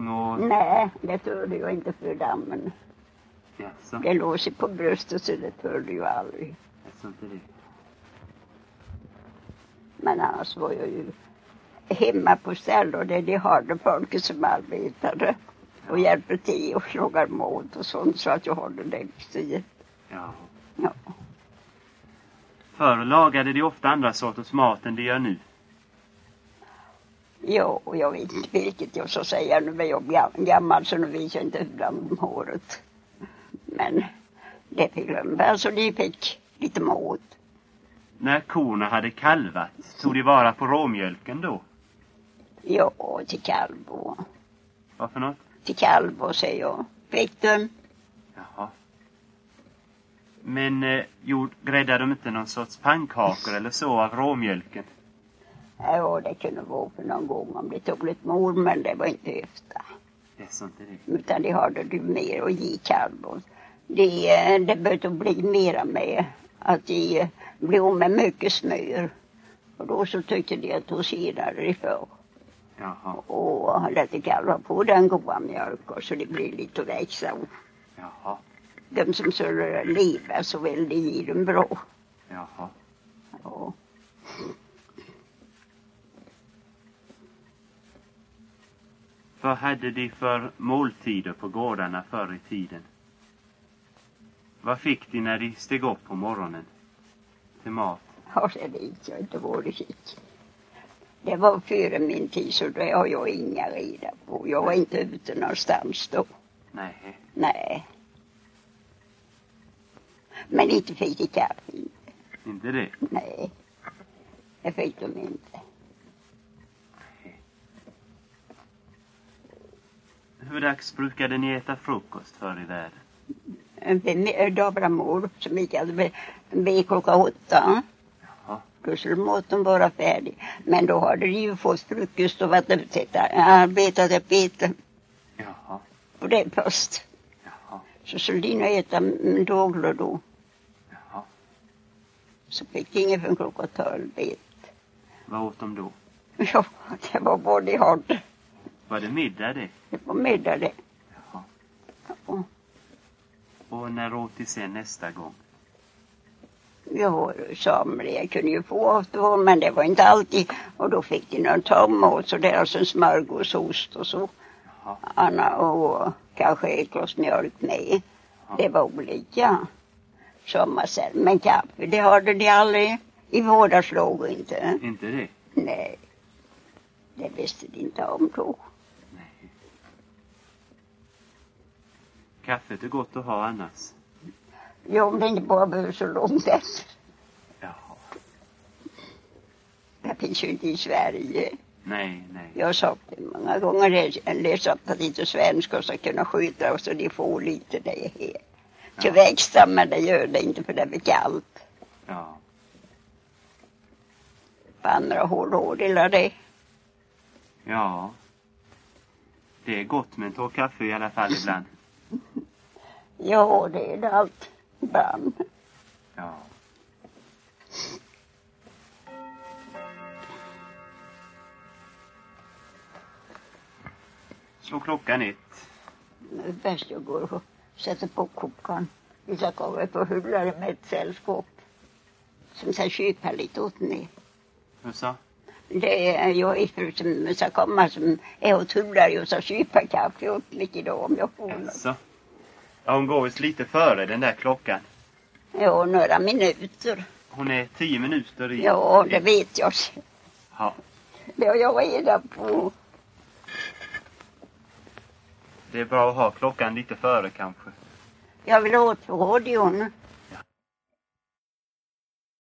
Och... Nej, det törde jag inte för dammen. Jaså? Det låg sig på bröstet så det törde ju aldrig. Jaså, inte det? Men annars var jag ju hemma på ställ och det hade folket som arbetade. Och hjälpte till och lagar mat och sånt så att jag hade det i. Ja. Ja. Förr lagade de ofta andra sorters mat än de gör nu. Ja, och jag vet inte vilket jag ska säga. Nu är jag gammal så nu vet jag inte hur om håret. Men det fick glömma. Alltså de fick lite mat. När korna hade kalvat, tog de vara på råmjölken då? Ja, till kalv. Vad för något? Till kalv, säger jag. Fick de? Jaha. Men gräddade de inte någon sorts pannkakor eller så av råmjölken? Ja, det kunde vara för någon gång om det tog lite mor, men det var inte ofta. Det är sånt det. Utan det hade du mer att ge kalv. Det började bli mera med att de blev med mycket smör. Och då så tyckte de att de senare ifrån. Jaha. Och lät kalva på den goda mjölk och så det blir lite att växa. Jaha. De som skulle leva så vill de ge dem bra. Jaha. Ja. Vad hade de för måltider på gårdarna förr i tiden? Vad fick de när de steg upp på morgonen? Till mat? Ja, det vet jag inte vad det fick. Det var före min tid så det har jag inga reda på. Jag var inte ute någonstans då. Nej. Nej. Men inte fick de kaffe. Inte det? Nej. Det fick de inte. Hur dags brukade ni äta frukost förr i världen? Dabramor som gick vid klockan 8. Jaha. Då skulle maten vara färdig. Men då hade de ju fått frukost och varit arbetade bete. Jaha. Och det är först. Jaha. Så skulle de äta daglar då. Jaha. Så fick de ingen från klockan 12 bet. Vad åt de då? Ja, det var vad de hade. Var det middag det? Det var middag det. Jaha. Ja. Och när åt de sen nästa gång? Ja, somliga kunde ju få ofta, men det var inte alltid. Och då fick de någon tommat så där alltså en smörgåsost och så. Jaha. Anna och kanske ett glas mjölk med. Ja. Det var olika sommarsäll. Men kaffe, det hade de aldrig i vårdagslåg inte. Inte det? Nej, det visste de inte om då. Nej. Kaffet är gott att ha annars. Ja, om det inte bara behöver så långt efter. Jaha. Det finns ju inte i Sverige. Nej, nej. Jag har sagt det många gånger. Jag läser upp att inte svenskar ska kunna skjuta och så de får lite det här. Till växta, men det gör det inte för det blir kallt. Ja. På andra håll eller det. Ja. Det är gott med en tår kaffe i alla fall ibland. Ja, det är det allt. Ibland. Ja. Slå klockan 1. Det är bäst jag går och sätter på kokaren. Vi ska komma på hullare med ett sällskap. Som ska köpa lite åt mig. Hur så? Det är jag ifrån som ska komma som är åt hullare och ska köpa kaffe åt mig idag om jag får något. Så. Ja, hon går visst lite före den där klockan. Ja, några minuter. Hon är 10 minuter i. Ja, det vet jag. Ja. Det har jag reda på. Det är bra att ha klockan lite före kanske. Jag vill åt radion.